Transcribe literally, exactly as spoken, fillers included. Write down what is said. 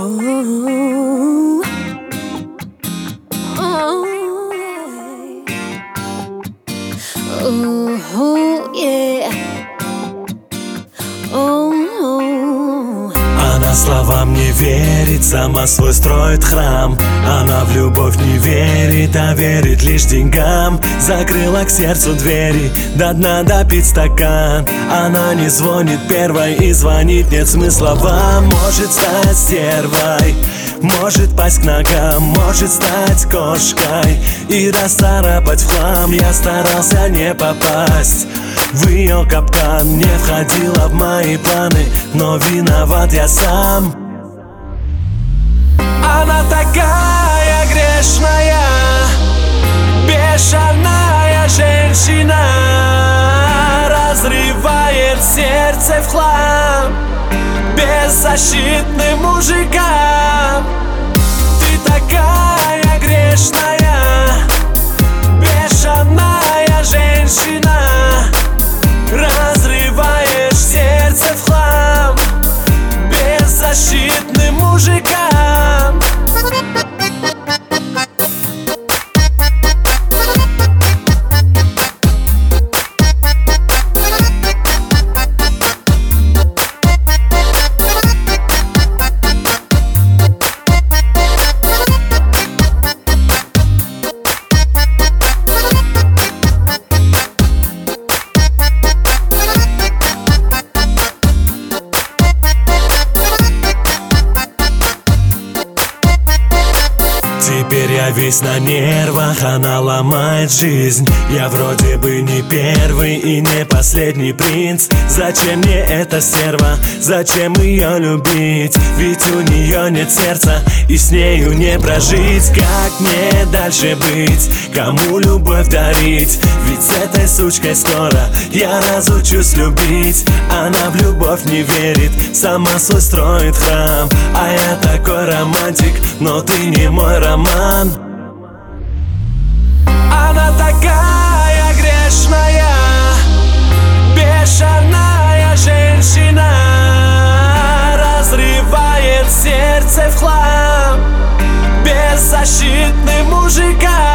Ooh. Oh, yeah. Ooh, yeah. Oh, oh. Она словам не верит, сама свой строит храм. Она в любовь не верит, а верит лишь деньгам. Закрыла к сердцу двери, до дна допить стакан. Она не звонит первой и звонит, нет смысла вам. Может стать стервой, может пасть к ногам, может стать кошкой и расцарапать в хлам. Я старался не попасть в ее капкан, не входила в мои планы, но виноват я сам. Она такая грешная, бешеная женщина, разрывает сердце в хлам беззащитным мужикам. Ты такая грешная, бешеная женщина, разрываешь сердце в хлам беззащитным мужикам. Теперь я весь на нервах, она ломает жизнь. Я вроде бы не первый и не последний принц. Зачем мне эта стерва? Зачем ее любить? Ведь у нее нет сердца и с нею не прожить. Как мне дальше быть? Кому любовь дарить? Ведь с этой сучкой скоро я разучусь любить. Она в любовь не верит, сама свой строит храм. А я такой романтик, но ты не мой роман. Она такая грешная, бешеная женщина, разрывает сердце в хлам беззащитным мужикам.